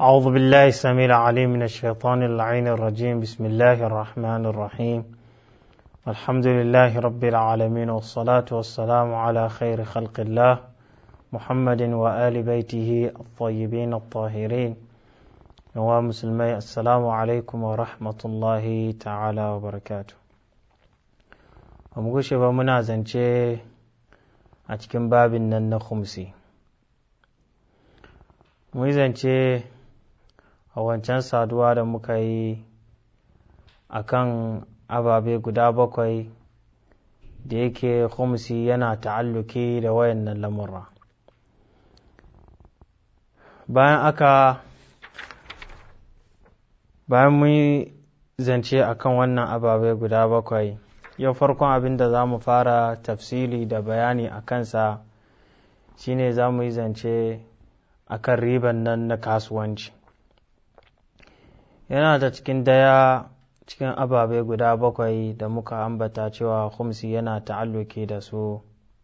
أعوذ بالله السميع العليم من الشيطان اللعين الرجيم. بسم الله الرحمن الرحيم. الحمد لله رب العالمين، والصلاة والسلام على خير خلق الله محمد وآل بيته الطيبين الطاهرين. ومسلمي السلام عليكم ورحمة الله تعالى وبركاته. ومغشي ومنازنشي أتكن باب النن خمسي muizance a wancan saduwa da muka yi a kan ababe guda bakwai da yake khumsi yana ta'alluki da wayannan lamurra. bayan mun yi zance a kan wannan ababe guda bakwai, yau farkon abin da za mu fara tafsili da bayani a kansa shine za mu yi zance a kan riban nan na kasuwanci. Yana da cikin ababe guda bakwai da muka ambata cewa khumsi yana ta'alluki da su.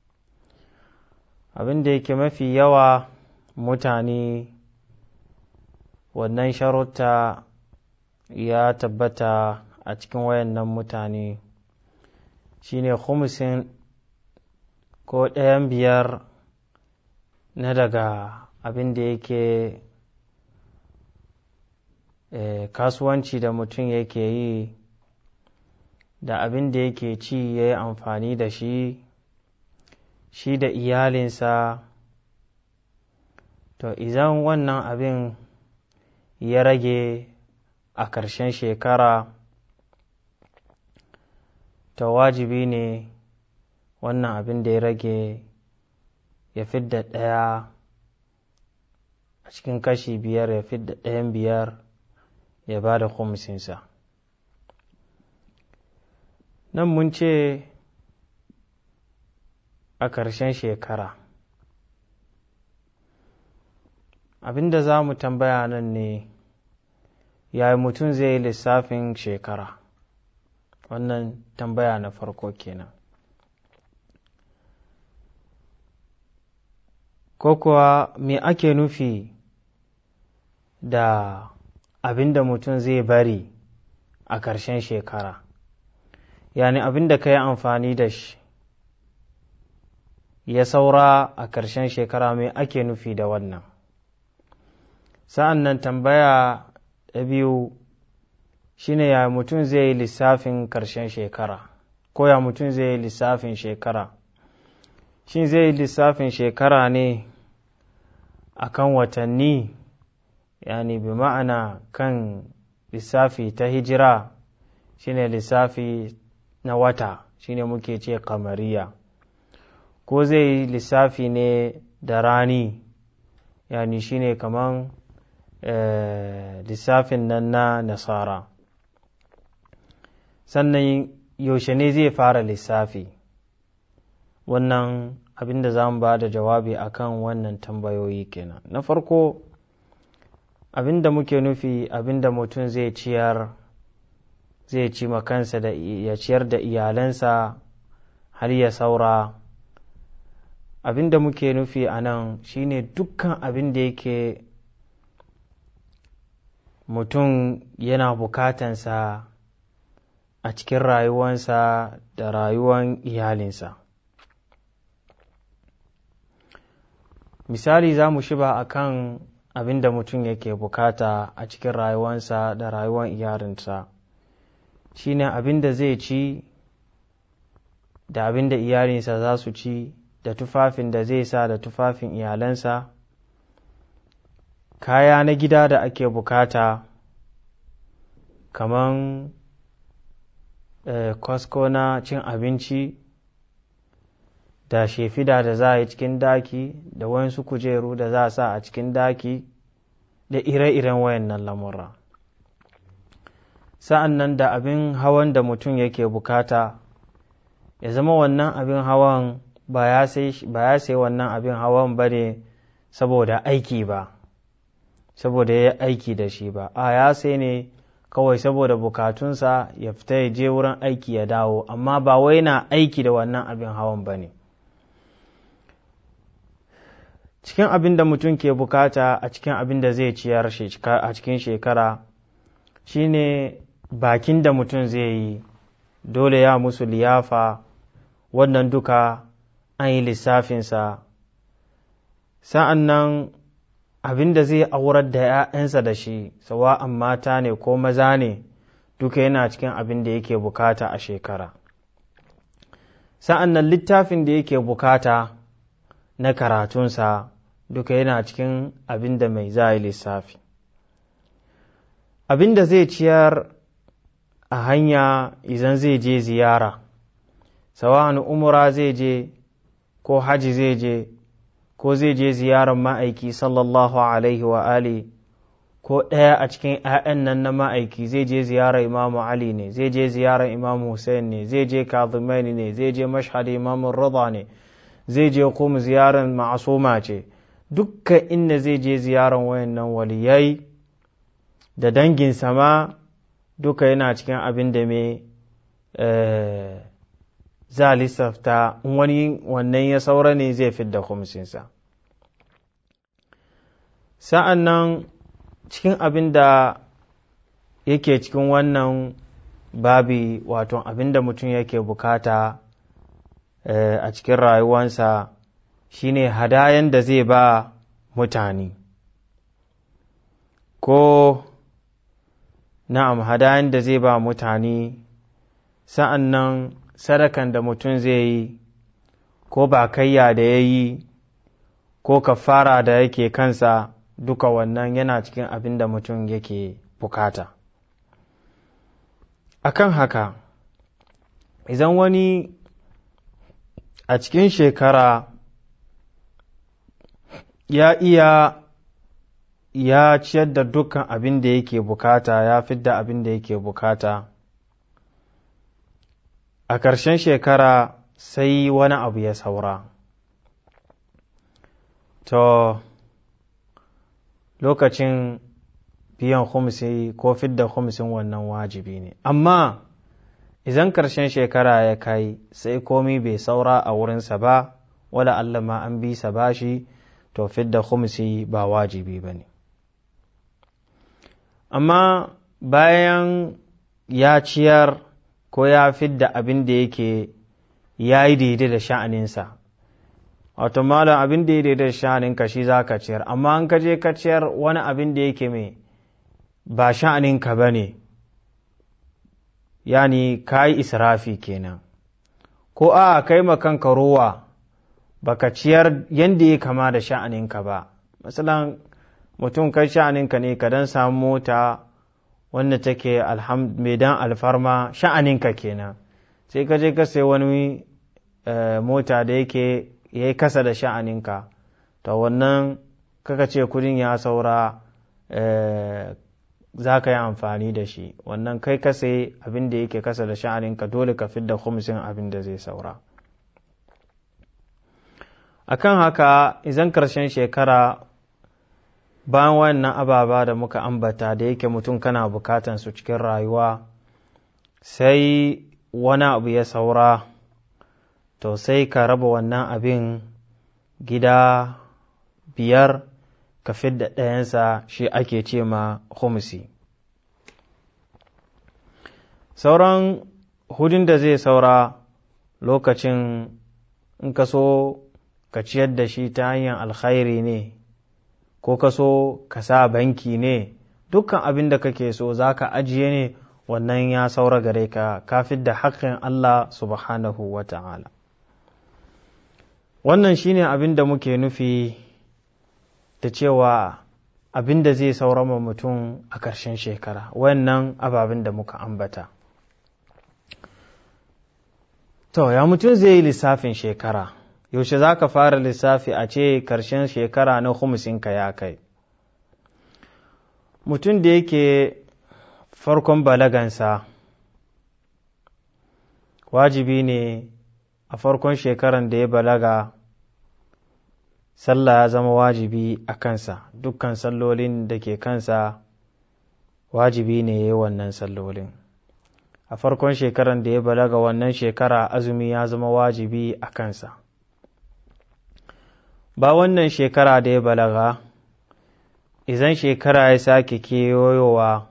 Abin da yake mafi yawa mutane wannan sharuta ya tabbata a cikin wayannan mutane shine khumsin ko ɗayan biyar na daga abin da yake kasuwanci da mutum yake yi da abin da yake ci ya yi amfani da shi da iyalinsa. To idan wannan abin ya rage a ƙarshen shekara, to wajibi ne wannan abin da ya rage ya fidda ɗaya a cikin kashi biyar, ya fidda ɗayan biyar ya ba da khumsinsa. Nan mun ce a ƙarshen shekara. Abinda za mu tambaya nan ne, yaya mutum zai yi lissafin shekara? Wannan tambaya na farko kenan. Ko kuwa me ake nufi da abin da mutum zai bari a ƙarshen shekara? Yani abin da ka yi amfani da shi ya saura a ƙarshen shekara, me ake nufi da wannan? Sa'an nan tambaya ta biyu shine ya mutum zai yi lissafin ƙarshen shekara, ko ya mutum zai yi lissafin shekara? Shin zai yi lissafin shekara ne a kan watanni, yani bi ma'ana kan lissafi ta hijira, shine lissafi na wata, shine muke ce kamariya, ko zai yi lissafi ne da rani, yani shine kaman lissafin nan na nasara? Sannan yaushe ne zai fara lissafi? Wannan abin da za mu ba da jawabi akan wannan tambayoyi kenan. Na farko, abin da muke nufi abin da mutum zai ci makansa da ya ciyar da iyalansa har ya saura. Abin da muke nufi a nan shine dukkan abin da yake mutum yana bukatansa a cikin rayuwansa da rayuwan iyalinsa. Misali za mu shiba a kan abin da mutum yake bukata a cikin rayuwansa da rayuwan iyalinsa, shine abin da zai ci da abin da iyalinsa za su ci, da tufafin da zai sa da tufafin iyalansa, kaya na gida da ake bukata kaman kwasko na cin abinci, da shefida da za a yi cikin daki, da wayansu kujeru da za a sa a cikin daki, da ire-iren wayannan lamura. Sa'an nan da abin hawan da mutum yake bukata, ya zama wannan abin hawan ba ya sai wannan abin hawan ba ne saboda aiki ba, saboda ya yi aiki da shi ba, ya sai ne kawai saboda bukatunsa ya fita ya je wurin aiki ya dawo, amma ba wai na aiki da wannan abin hawan ba ne. cikin abin da mutum ke bukata a cikin abin da zai ciyar a cikin shekara shine bakin da mutum zai yi dole ya musu liyafa, wannan duka an yi lissafinsa. Sa'an nan abin da zai aurar da ‘ya'yansa da shi, sawa'an mata ne ko maza ne, duka yana cikin abin da yake bukata a shekara. Sa'an nan littafin da yake bukata na karatunsa duka yana cikin abin da mai za yi lissafi. Abin da zai ciyar a hanya idan zai je ziyara, sawa'an umra zai je ko haji zai je ko zai je ziyarar ma'aiki sallallahu alaihi wa ali, ko ɗaya a cikin ‘ya'yan nan na ma'aiki zai je ziyarar imamu Ali ne, zai je ziyarar imamu Hussein ne, zai je Kazimaini ne, zai je mashhad imamu Rida ne, zai je kuma ziyarar ma'asuma ce, dukkan inda zai je ziyarar wayannan waliyai da dangin sama duka yana cikin abin da mai za lissafta, wani wannan ya saura ne zai fidda khumsinsa. Sa'an nan cikin abin da yake cikin wannan babi, wato abin da mutum yake bukata a cikin rayuwansa shine hadayen da zai ba mutane, ko na'am hadayen da zai ba mutane. Sa'an nan sadakan da mutum zai yi, ko bakayya da ya yi, ko kafara da yake kansa, duka wannan yana cikin abin da mutum yake bukata. Akan haka, idan wani a cikin shekara ya ciyar da dukkan abin da yake bukata, ya fidda abin da yake bukata, a ƙarshen shekara sai wani abu ya saura, to lokacin biyan khumsi ko fidda khumsin wannan wajibi ne. Amma idan ƙarshen shekara ya kai sai komi bai saura a wurinsa ba, wala Allah ma an bi sa bashi, to fidda khumsi ba wajibi ba ne. Amma bayan ya ciyar ko ya fidda abin da yake ya yi daidai da sha'aninsa, wato malam abin da ya daidai da sha'aninka shi za ka ciyar, amma an kaje ka ciyar wani abin da yake mai ba sha'aninka ba ne, yani ka yi israfi kenan, ko a kai makanka rowa ba ka ciyar yadda ya kama da sha'aninka ba. Masalan mutum kai sha'aninka ne ka dan samu mota wanda take mai dan alfarma, sha'aninka kenan, sai ka je ka sai wani mota da yake ya yi kasa da sha'aninka, to wannan kaka ce kudin ya saura za ka yi amfani da shi, wannan kai ka sai abin da yake kasa da sha'aninka, dole ka fidda khumsin abin da zai saura. Akan haka idan karshen shekara bayan wannan ababa da muka ambata da yake mutum kana bukatan su cikin rayuwa, sai wani abu ya saura, to sai ka raba wannan abin gida 5 ka fidda ɗayansa, shi ake ce ma khumsi. Sauran hudun da zai saura lokacin in ka so ka ciyar da shi ta hanyar alkhairi ne, ko ka so ka sa banki ne, dukkan abin da kake so za ka ajiye ne, wannan ya saura gare ka, ka fidda haƙƙin Allah subhanahu wa ta'ala. Wannan shine abin da muke nufi da cewa abin da zai saura ma mutum a ƙarshen shekara, wannan ababen da muka ambata. To, ya mutum zai yi lissafin shekara, yaushe za ka fara lissafi a ce ƙarshen shekara na khumsinka ya kai? Mutum da yake farkon balagansa, wajibi ne a farkon shekaran da ya balaga, sallah ya zama wajibi a kansa, dukkan sallolin da ke kansa wajibi ne ya yi wannan sallolin. A farkon shekaran da ya balaga wannan shekara azumi ya zama wajibi a kansa. ba wannan shekara da ya balaga, idan shekara ya sake kewayowa,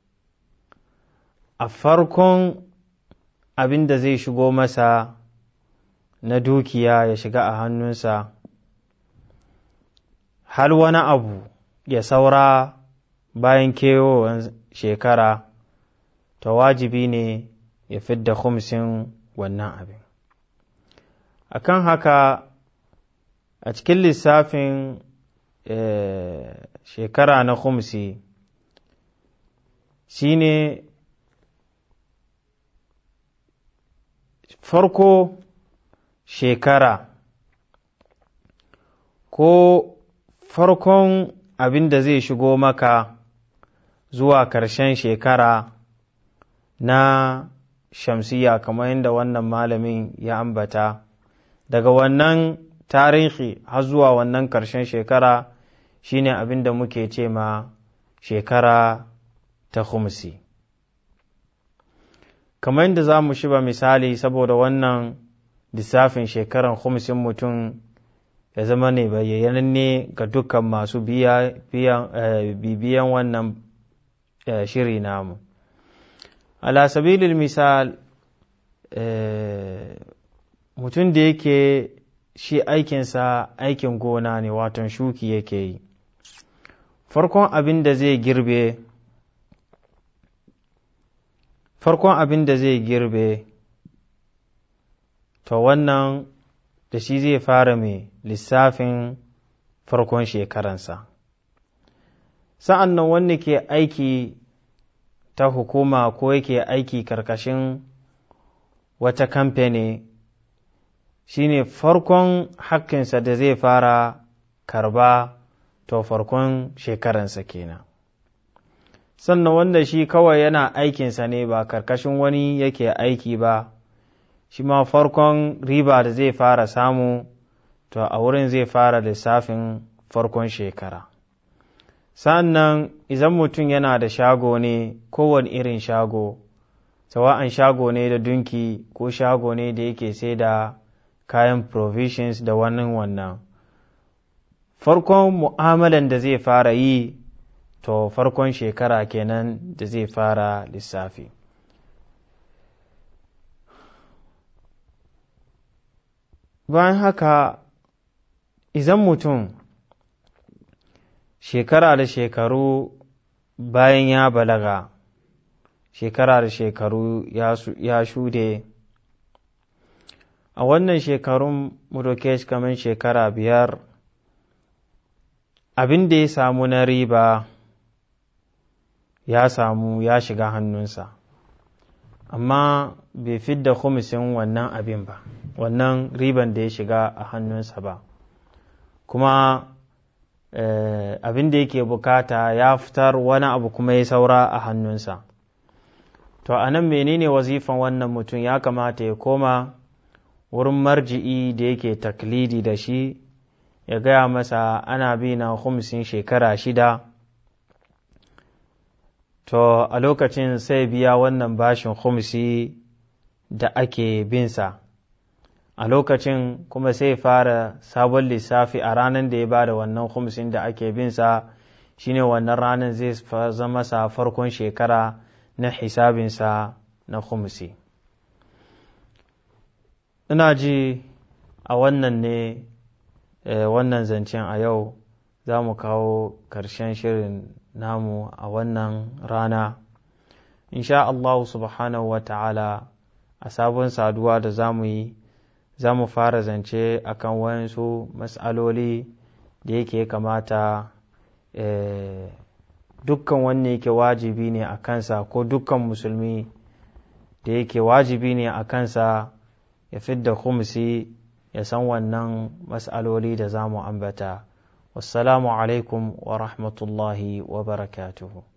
a farkon abin da zai shigo masa na dukiya ya shiga a hannunsa, har wani abu ya saura bayan kewowar shekara, ta wajibi ne ya fidda khumsin wannan abin. Akan haka a cikin lissafin shekara na khumsi shine farko shekara ko farkon abin da zai shigo maka zuwa ƙarshen shekara na shamsiya, kamar yadda wannan malamin ya ambata, daga wannan tarihi har zuwa wannan ƙarshen shekara shine abin da muke ce ma shekara ta khumsi. Kamar yadda za mu shiba misali, saboda wannan lissafin shekaran khumsin mutum ya zama ne bayyananne ga dukkan masu bibiyan wannan shiri namu. Ala sabilil misal, mutum da yake shi aikinsa aikin gona ne, waton shuki yake yi, farkon abin da zai girbe to wannan da shi zai fara mai lissafin farkon shekaransa. Sa'an nan wanda ke aiki ta hukuma ko yake aiki karkashin wata kamfani, shine farkon hakkinsa da zai fara karba to farkon shekaransa kenan. Sannan wanda shi kawai yana aikinsa ne ba karkashin wani yake aiki ba, shi ma farkon riba da zai fara samu to a wurin zai fara lissafin farkon shekara. Sannan idan mutum yana da shago ne, kowane irin shago, sawa'an shago ne da dunki ko shago ne da yake sai da kayan provisions da wannan, farkon mu'amalan da zai fara yi to farkon shekara kenan da zai fara lissafi. Bayan haka, idan mutum shekara da shekaru bayan ya balaga, shekara da shekaru ya shude, a wannan shekarun mudokesh kamar shekara 5, abin da ya samu na riba ya shiga hannunsa, amma bai fidda khumsin wannan abin ba, wannan riban da ya shiga a hannunsa ba, kuma abin da yake bukata ya fitar wani abu kuma ya saura a hannunsa. To a nan menene wazifan wannan mutum? Ya kamata ya koma wurin marji'i da yake taklidi da shi, ya gaya masa ana bi na khumsin shekara 6, to a lokacin sai biya wannan bashin khumsi da ake binsa, a lokacin kuma sai fara sabon lissafi a ranar da ya ba da wannan khumsin da ake binsa, shine wannan ranar zai zama sa farkon shekara na hisabinsa na khumsi. Ina ji a wannan ne wannan zancen a yau za mu kawo ƙarshen shirin namu a wannan rana. Insha Allah subhanahu wa ta'ala a sabon saduwa da za mu yi, za mu fara zance akan wayansu mas'aloli da yake kamata dukkan wanne yake wajibi ne a kansa, ko dukkan musulmi da yake wajibi ne a kansa ya fidda khumsi, ya san wannan mas'aloli da za mu ambata. Wassalamu alaikum wa rahmatullahi wa barakatuhu.